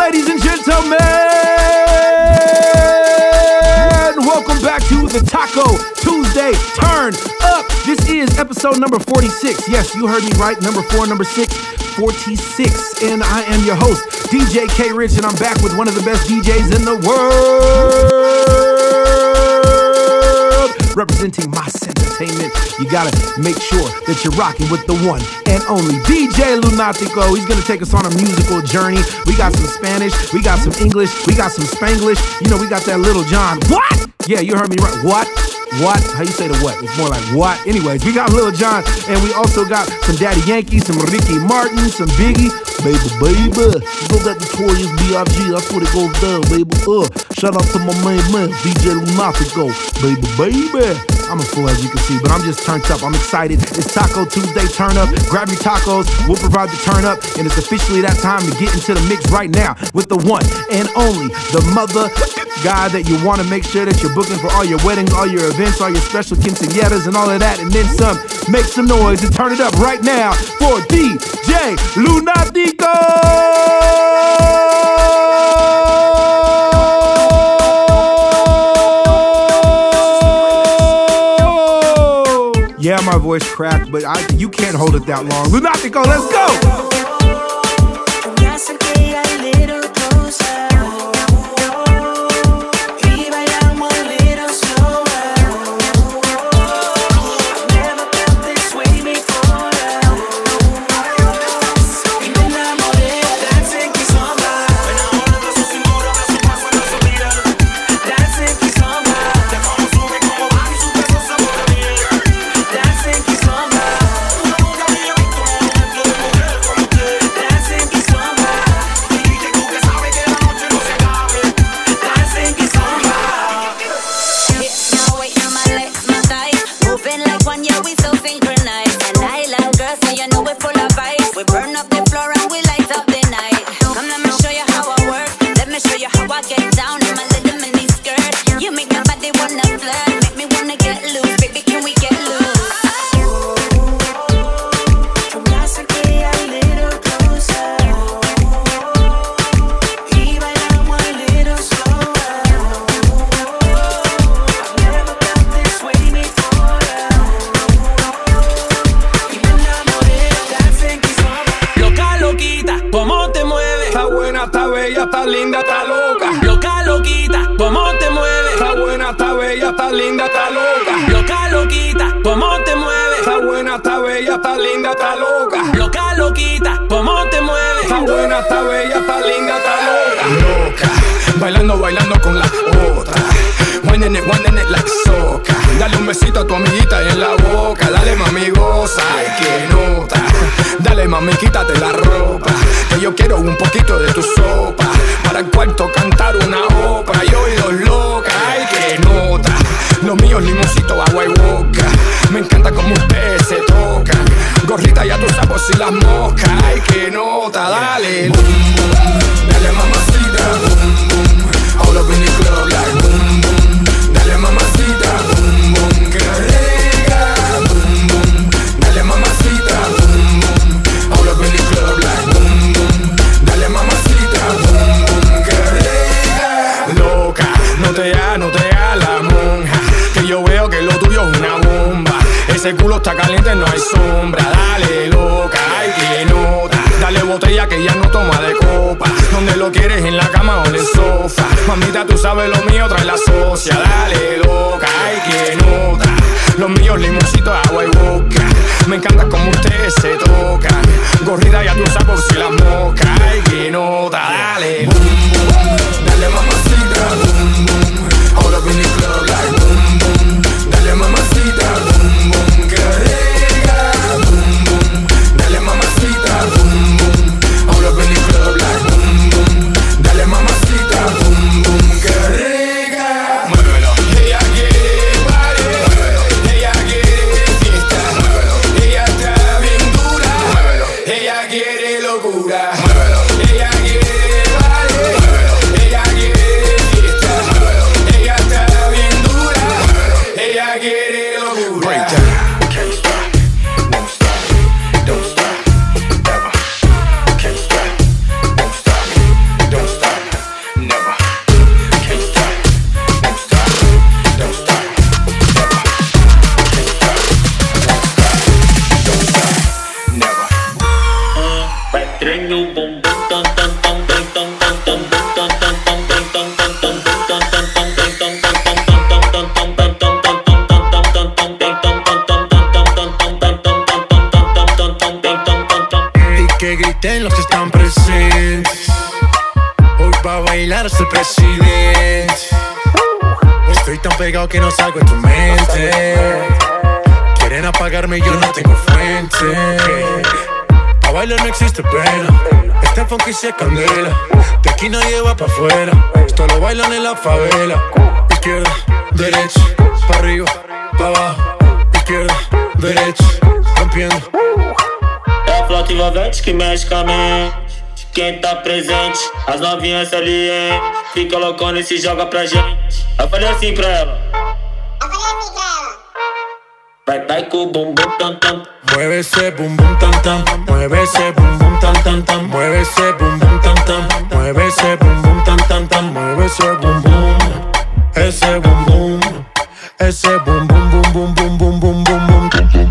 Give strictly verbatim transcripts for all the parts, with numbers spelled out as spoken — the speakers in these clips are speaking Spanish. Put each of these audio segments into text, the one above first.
ladies and gentlemen, welcome back to the Taco Tuesday Turn Up. This is episode number forty-six. Yes, you heard me right. Number four, number six, forty-six. And I am your host, D J K Rich, and I'm back with one of the best D Js in the world, representing Mas Entertainment. You gotta make sure that you're rocking with the one and only D J Lunatico. He's gonna take us on a musical journey. We got some Spanish, we got some English, we got some Spanglish. You know, we got that Little John. What? Yeah, you heard me right. What? What? How you say the what? It's more like what? Anyways, we got Lil Jon, and we also got some Daddy Yankee, some Ricky Martin, some Biggie. Baby, baby. You know that Notorious B I G, that's what it goes down, baby. Uh, shout out to my main man, D J Lunatico. Baby, baby. I'm a fool, as you can see, but I'm just turned up. I'm excited. It's Taco Tuesday Turn Up. Grab your tacos. We'll provide the turn up, and it's officially that time to get into the mix right now with the one and only, the mother guy that you want to make sure that you're booking for all your weddings, all your events, all your special quinceañeras, and all of that, and then some. Make some noise and turn it up right now for D J Lunatico! Yeah, my voice cracked, but I, you can't hold it that long. Lunatico, let's go! Bailando, bailando con la otra. Winding it, winding it like soca. Dale un besito a tu amiguita en la boca. Dale mami, goza, ay que nota. Dale mami, quítate la ropa, que yo quiero un poquito de tu sopa. Para el cuarto cantar una ópera. Y oídos loca, ay que nota. Los míos limoncito, agua y boca. Me encanta como ustedes se tocan. Gorrita ya tú sabes si las moscas. Ay que nota, dale. Boom, boom. Dale mamacita, boom, boom. All up in the club like boom, boom. Dale mamacita, boom, boom. Que rica, boom, boom. Dale mamacita, boom, boom. All up in the club like boom, boom. Dale mamacita, boom, boom. Que rica. Loca, no te hagas, no te hagas la monja, que yo veo que lo tuyo es una bomba. Ese culo está caliente, no hay sombra. Dale loca, ay que nota. Dale botella que ya no toma de copa. Donde lo quieres, en la cama o en el sofá. Mamita, tú sabes lo mío, trae la socia. Dale loca, ay que nota. Los míos limoncitos, agua y boca. Me encanta como ustedes se tocan. Gorrida ya tú sabes si las moscas. Ay que nota, dale. Boom, boom. Dale mamacita, boom, boom. All up in the club like boom, boom. Dale mamacita, boom, boom. Que rica, boom, boom. Dale mamacita, boom, boom. All up in the club like boom, boom. Dale mamacita, boom, boom. Que rica. Muévelo. Ella quiere party. Muévelo. Ella quiere fiesta. Muévelo. Ella está bien dura. Muévelo. Ella quiere locura. Muévelo. Que griten los que están presentes. Hoy va a bailar hasta el presidente. Estoy tan pegado que no salgo de tu mente. Quieren apagarme y yo no tengo fuente. Pa' bailar no existe pena. Este funky se candela. De aquí nadie va pa' afuera. Esto lo bailan en la favela. Izquierda, derecha, pa' arriba, pa' abajo. Izquierda, derecha, rompiendo. É a flauta envolvente que mexe com a mente. Quem tá presente, as novinhas ali, hein? Fica loucona e se joga pra gente. Eu falei assim pra ela. Eu falei assim pra ela. Vai, vai com o bumbum tam tam. Mueve ese bum bum tam tam. Mueve ese bum bum tam tam tam. Mueve ese bum bum tam tam. Mueve ese bum bum tam tam tam. Mueve ese bum bum. Ese bum bum. Ese bum bum bum bum bum bum bum bum bum.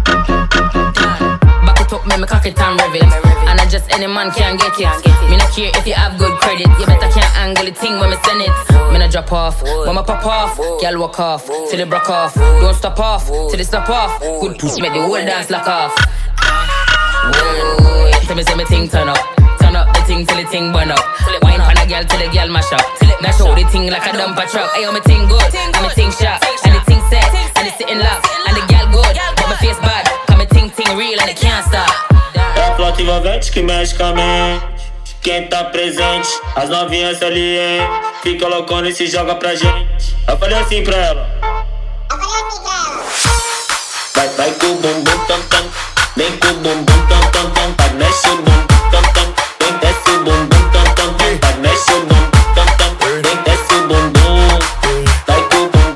Up, me, me cock it and rev it. And I just any man can get it. Me not care if you have good credit. You better can't angle the thing when me send it. Me not drop off, when me pop off. Girl walk off, till they broke off. Don't stop off, till they stop off. Good pussy make the whole dance lock off. Whoa, tell me say me thing turn up. Turn up the thing till the thing burn up. Wine pan a girl till the girl mash up. Now show the thing like a dumper truck. Ayo me thing good, and me thing sharp. And the thing set, and the sitting lock. And the girl good, but my face bad. Ting real and it can't stop. É a flauta envolvente que mexe com a mente. Quem tá presente, as novinhas ali, hein? Fica loucona e se joga pra gente. Eu falei assim pra ela. Eu falei assim pra ela. Vai, vai com o bumbum tam tam. Vem com o bumbum tam tam tam. Vai, mexe o bumbum tam tam. Vem, desce o bumbum tam tam tam. Vai, mexe o bumbum tam tam. Vem, desce o bumbum. Vai com o bumbum.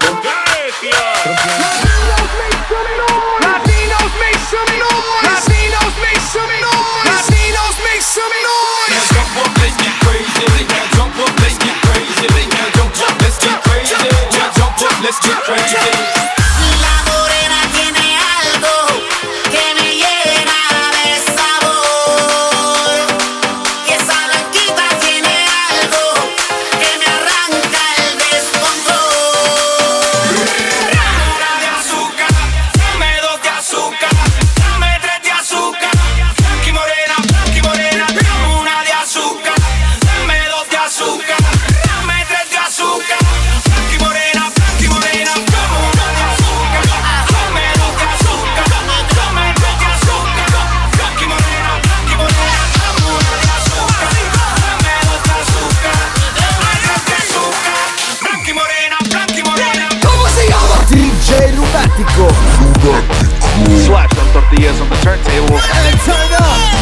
Let's get crazy. La morena tiene algo que me llena de sabor. Y esa blanquita tiene algo que me arranca el descontrol. Una de azúcar, dame dos de azúcar, dame tres de azúcar. Blanqui morena, blanqui morena, dame una de azúcar, dame dos de azúcar, dame tres de azúcar. Blanqui morena. Slap some tortillas on the turntable And turn up.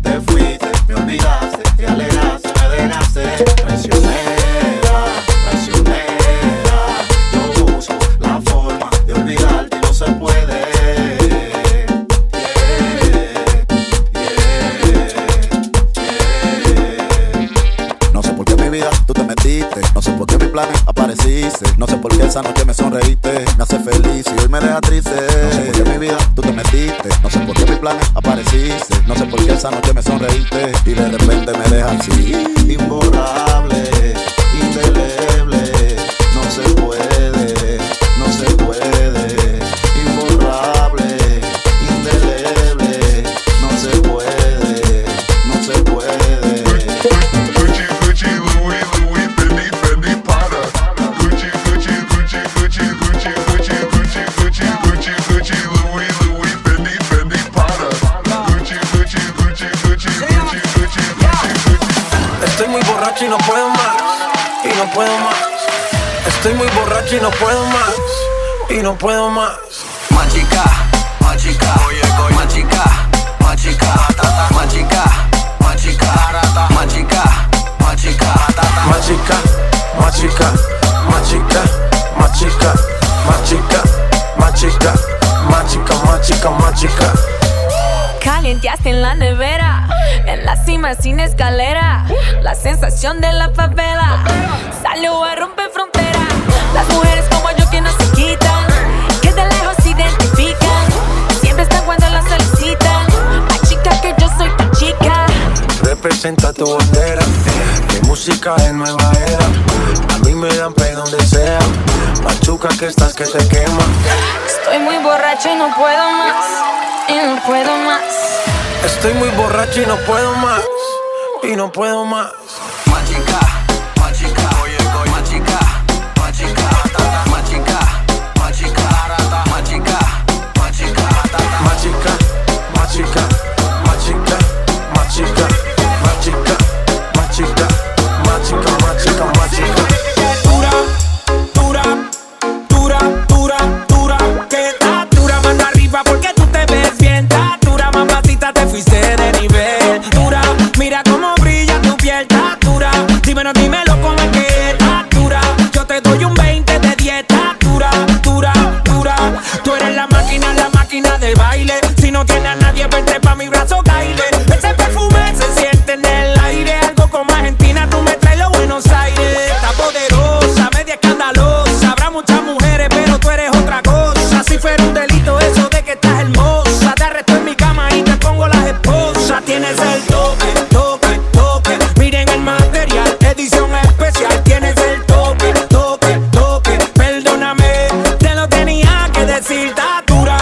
Traicionera, traicionera. planes apareciste. No sé por qué esa noche me sonreíste. Me hace feliz y hoy me deja triste. No sé por qué en mi vida tú te metiste. No sé por qué mis planes apareciste. No sé por qué esa noche me sonreíste. Y de repente me dejas así. Imborrable, indeleble. No se puede, no se puede. Imborrable, indeleble. No se puede, no se puede. Gucci, Gucci, Louis, Louis, Fendi, Fendi, Prada. Gucci, Gucci, Gucci, Gucci, Gucci, Gucci, Gucci, Gucci, Gucci, Gucci, Louis, Louis, Fendi, Fendi, Prada. Gucci, Gucci, Gucci, Gucci, Gucci, Gucci, Gucci, Gucci. Estoy muy borracho y no puedo más, y no puedo más. Estoy muy borracho y no puedo más, y no puedo más. Machica, machica, machica, machica, machica, machica, machica, machica, Machica, machica, machica, machica, machica, machica, machica, machica, machica. Calienteaste en la nevera, en la cima sin escalera. La sensación de la favela salió a romper frontera. Las mujeres como yo que no se quitan, que de lejos se identifican, siempre están cuando las solicitan. Machica que yo soy tu chica. Representa tu bandera, mi música es nueva era. A mí me dan play donde sea. Machuca que estás que te quema. Estoy muy borracho y no puedo más, y no puedo más. Estoy muy borracho y no puedo más, y no puedo más. Machica, machica, machica, machica, machica, machica, machica, machica, machica, machica, machica, machica, machica, machica, machica, machica, machica. Dura, dura, dura, dura, dura. Que está dura, mano arriba porque tú te ves bien. Está dura, mamacita, te fuiste de nivel. Dura, mira cómo brilla tu piel. Está dura, dímelo, dímelo cómo es que está dura. Yo te doy un veinte de dieta. Dura, dura, dura. Tú eres la máquina, la máquina de baile. Si no tienes a nadie, vente pa' mi brazo, caile. Ese perfume se siente en el aire. Algo como Argentina, tú me traes los Buenos Aires. Está poderosa, media escandalosa. Habrá muchas mujeres, pero tú eres otra cosa. Si fuera un delito eso de que estás hermosa, te arresto en mi cama y te pongo las esposas. Tienes el toque, toque, toque. Miren el material, edición especial. Tienes el toque, toque, toque. Perdóname, te lo tenía que decir. Está dura,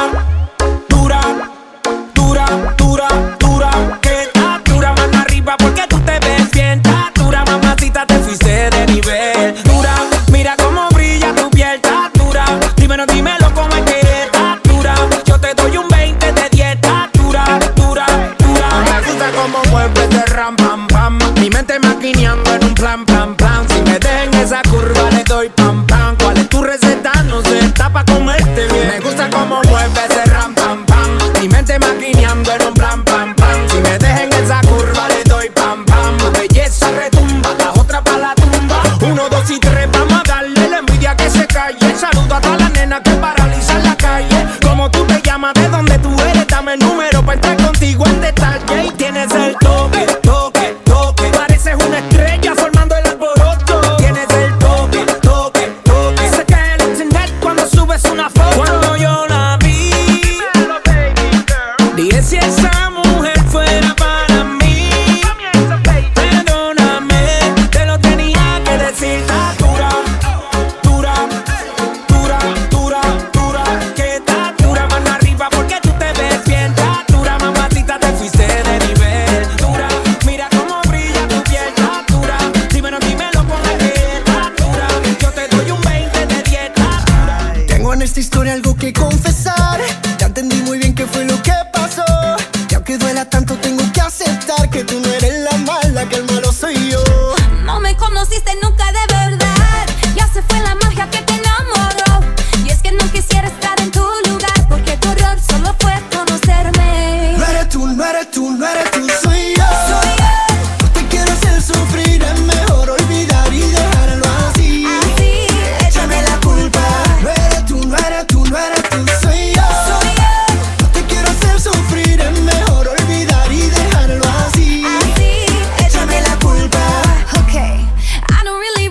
dura, dura, dura, dura. Que está dura, mano arriba porque tú te ves bien. Está dura, mamacita, te fuiste de nivel. Dura, mira cómo brilla tu piel. Está dura, dímelo, dímelo cómo es que está dura. Yo te doy un veinte de dieta. Dura, dura, dura. Me gusta cómo mueves de ram, pam, pam. Mi mente maquineando en un plan, plan, plan. Si me dejan esa curva le doy pam, pam. ¿Cuál es tu receta? No sé, está pa' comerte bien. Me gusta cómo mueves de ram, pam, pam. Mi mente maquineando en un plan, pam, pam. Si me dejan esa curva le doy pam, pam. Tu belleza retumba, la otra pa' la tumba. Uno, dos y tres, vamos a darle la envidia que se calle. Saludo a todas las nenas que paralizan la calle. Como tú te llamas, de dónde tú eres, dame el número pa' estar contigo en detalle. Y tienes el toque, toque, toque. Pareces una estrella formando el alboroto. Tienes el toque, toque, toque. Se cae el internet cuando subes una foto. Cuando yo la vi, dije si esa mujer fuera para mí. Perdóname, te lo tenía que decir. Está dura, dura, dura, dura, dura. Que está dura, mano arriba porque tú te ves bien. Está dura, mamacita, te fuiste de nivel. Dura, mira cómo brilla tu piel. Está dura, dímelo, dímelo cómo es que está dura. Yo te doy un veinte de dieta. Tengo en esta historia algo que confesar. Ya entendí muy bien qué fue lo que pasó. Y aunque duela tanto tengo que aceptar que tú no eres la mala, que el malo soy yo. No me conociste nunca de verdad. Ya se fue la magia que te enamoró. Y es que no quisiera estar en tu lugar, porque tu error solo fue conocerme. No eres tú, no eres tú, no eres tú, soy yo. Soy yo. No te quiero hacer sufrir, es mejor olvidar y dejarlo así. Así, échame la culpa. No eres tú, no eres tú, no eres tú, soy yo. Soy yo. No te quiero hacer sufrir, es mejor olvidar y dejarlo así. Así, Échame la culpa. okay. I don't really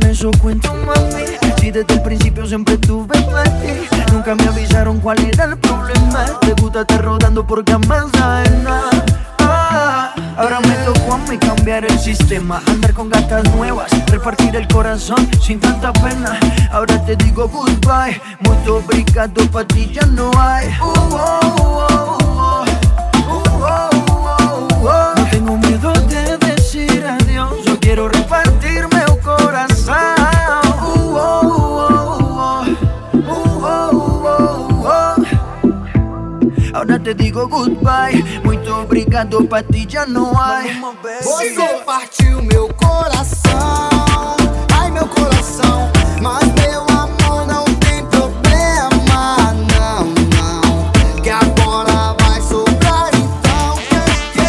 eso cuento, mami. Si desde el principio siempre tuve para ti. Nunca me avisaron cuál era el problema. Te gusta estar rodando porque jamás sabes nada. Ah, ahora me tocó a mí cambiar el sistema. Andar con gatas nuevas, repartir el corazón sin tanta pena. Ahora te digo goodbye, muito obrigado, pa' ti ya no hay. Uh, oh, oh, oh, uh, oh, oh, oh. No tengo miedo de decir adiós. Yo quiero repartirme el corazón. Uh, oh, oh, oh, uh, oh, oh, oh. Ahora te digo goodbye, muito obrigado, pa' ti já não há. Você partiu meu coração, ai meu coração. Mas meu amor não tem problema, não, não. Que agora vai sobrar, então que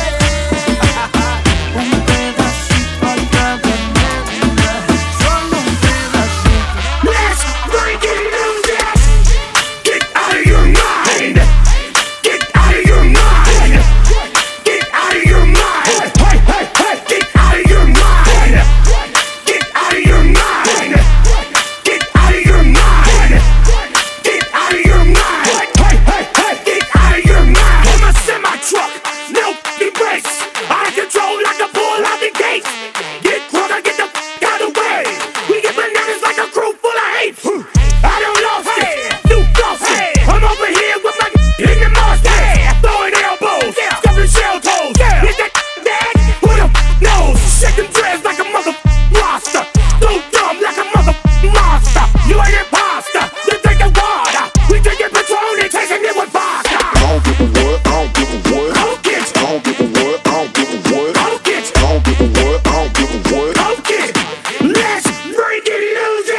um pedacito a cada medida, solo um pedacito. Let's break it loose. Get out of your mind. Get out of your mind. Get out of your mind. Hey, hey, hey. Get out of your mind. Get out of your mind. Get out of your mind. Get out of your mind. Hey, hey, hey. Get out of your mind. I'm a semi truck, no f***ing brakes. Out of control like a bull out the gates. Get drunk, I get the f*** out of the way. We get bananas like a crew full of hate. I don't lost it, new floss it. I'm over here with my in the mosh pit. Throwing elbows, stuffing shell toes. Is that dead? Who the f*** knows? Shaking dreads like a mother roster. So dumb like a mother monster. You ain't imposter, you drinking water. We drinking Patron and chasing it with vodka. I don't give a what, I don't give a what. Go get it. I don't give a what, I don't give a what. Go get it. I don't give a what, I don't give a what. Go get it. Let's break it loose.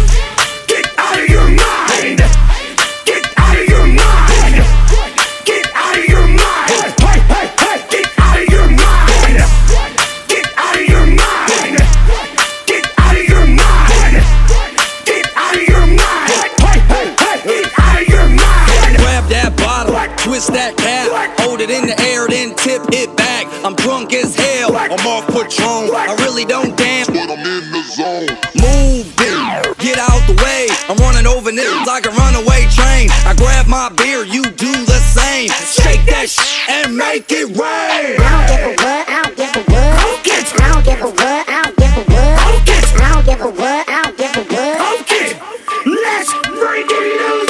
Get out of your mind. Get out of your mind. Get out of your mind. Hey, hey, hey. Get out of your mind. Get out of your mind. Get out of your mind. Get out of your mind. Hey, hey, hey. Get out of your mind. Grab that bottle, twist that cap, hold it in the air, then tip it back. I'm drunk as hell, I'm off Patron. I really don't dance, But I'm in the zone. move it, get out the way. I'm running over niggas like a runaway train. I grab my beer, you do the same. Shake that shit and make it rain. I don't give a what, I don't give a what. Go get it. I don't give a what, I don't give a what. Go get it. I don't give a what, I don't give a what. Go get it. Let's break it loose.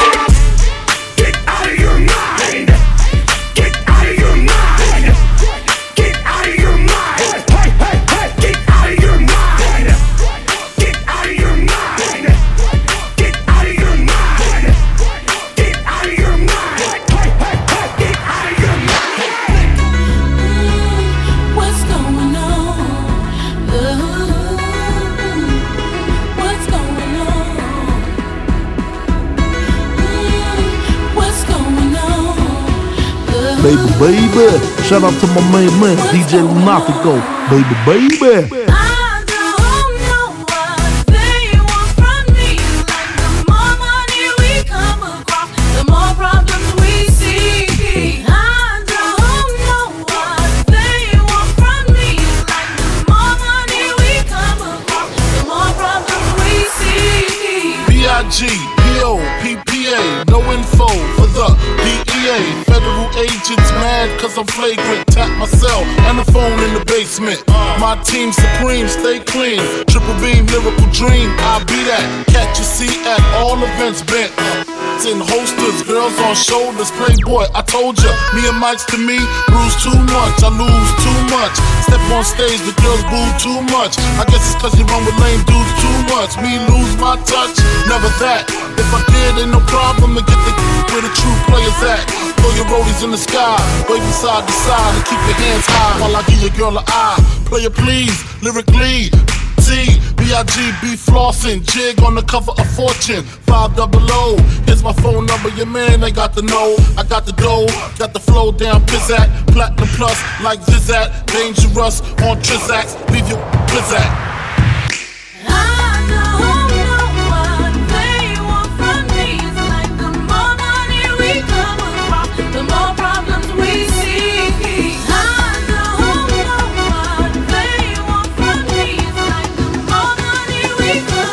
Get out of your mind. Get out of your mind. Get out of your mind. Hey, hey, hey. Get out of your mind. Get out of your mind. Get out of your mind. Get out of your mind. Hey, hey, hey. Get out of your mind. What's going on? Ooh, what's going on? Ooh, what's going on? Ooh. Baby, baby. Shout out to my main man, D J Lunatico. Baby, baby. I don't know what they want from me. Like the more money we come across, the more problems we see. I don't know what they want from me. Like the more money we come across, the more problems we see. B I G, P O, P P A, no info for the D E A. Federal agents mad cause I'm flagrant. Tap my cell and the phone in the basement. My team supreme, stay clean. Triple beam, lyrical dream, I'll be that. Catch a seat at all events bent. In holsters, girls on shoulders, playboy, I told ya. Me and Mike's to me, bruise too much, I lose too much. Step on stage, the girls boo too much. I guess it's cause you run with lame dudes too much. Me lose my touch, never that. If I did, ain't no problem to get the where the true players at. Throw your rollies in the sky, waving side to side, and keep your hands high while I give your girl an eye. Player please, lyrically. T, B I G, B flossing, jig on the cover of Fortune, five double O. Here's my phone number, your man, they got the know. I got the dough, got the flow down, pizzat, platinum plus, like Zizat, dangerous on Trizax, leave you blizzat. I don't know what they want from me. It's like the more money we come across, the more problems we see. I don't know what they want from me. It's like the more money we come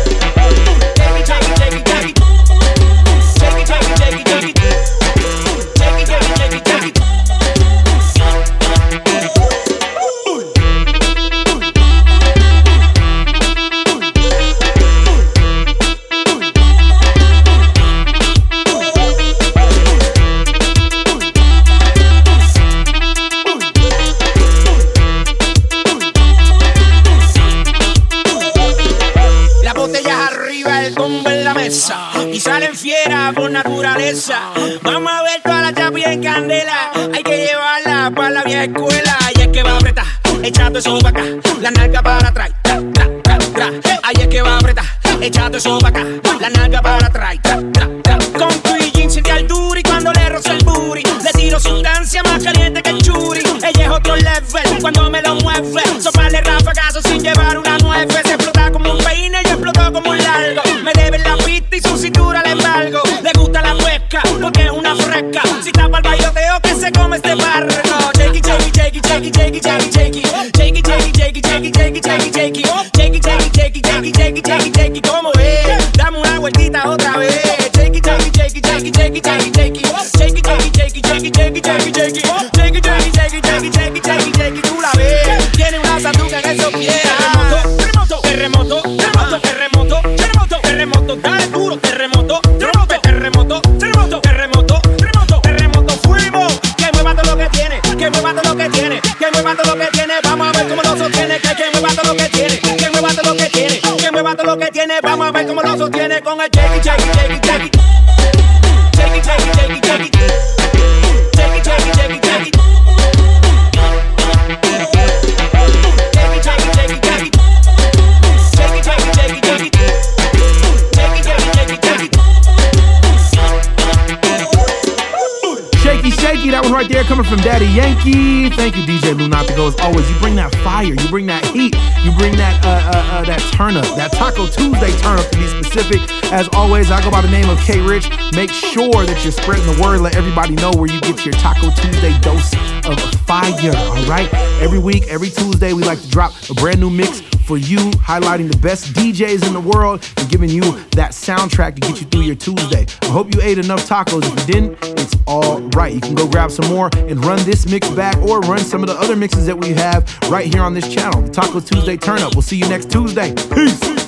Y salen fieras por naturaleza. Vamos a ver toda la chapilla en candela. Hay que llevarla para la vieja escuela. Y es que va a apretar, echando eso para acá. La nalga para atrás, tra, tra, tra, tra. Ahí es que va a apretar, echando eso para acá. La nalga para atrás, tra, tra, tra. Con tu y jeans siente altura y cuando le rozo el booty le tiro sustancia más caliente que el churi. Ella es otro level cuando me lo mueve. Soparle rafagazos sin llevar una nueve. Se explota como un peine y explotó como un largo. Me debe la pista y su cintura le embargo. Le gusta la huesca porque es una fresca. Si tapa el bailoteo que se come este barro. Shakey, shakey, shakey, shakey, shakey, shakey, shakey. Shakey, shakey, shakey, shakey, shakey, shakey, shakey. Shakey, shakey, shakey, shakey, shakey, shakey, shakey. ¿Cómo es? Dame una vueltita otra vez. Shakey, shakey, shakey, shakey, shakey, shakey, shakey. Shakey, shakey, shakey, shakey, shakey, shakey, shakey. Shakey, shakey, shakey, shakey, shakey, shakey, shakey. Tú la ves. Tiene una sanduca en esos pies. Terremoto, terremoto, terremoto, terremoto, terremoto, terremoto, dale duro, terremoto, terremoto, terremoto, terremoto, terremoto, terremoto, terremoto, fuimos. Que mueva todo lo que tiene, que mueva todo lo que tiene, que mueva todo lo que tiene. Vamos a ver cómo lo sostiene, que que mueva todo lo que tiene, que mueva todo lo que tiene, que mueva todo lo que tiene. Vamos a ver cómo lo sostiene con el shakey, shakey, shakey, shakey, shakey, shakey, shakey, shakey, shakey, shakey, shakey, shakey. Shaky, that one right there coming from Daddy Yankee. Thank you, D J Lunatico. As always, you bring that fire, you bring that heat, you bring that uh, uh, uh, that turn up, that Taco Tuesday turn up to be specific. As always, I go by the name of K Rich. Make sure that you're spreading the word. Let everybody know where you get your Taco Tuesday dose of fire. All right, every week, every Tuesday, we like to drop a brand new mix for you, highlighting the best D Js in the world and giving you that soundtrack to get you through your Tuesday. I hope you ate enough tacos. If you didn't, it's all right. You can go grab some more and run this mix back or run some of the other mixes that we have right here on this channel. The Taco Tuesday Turn Up. We'll see you next Tuesday. Peace.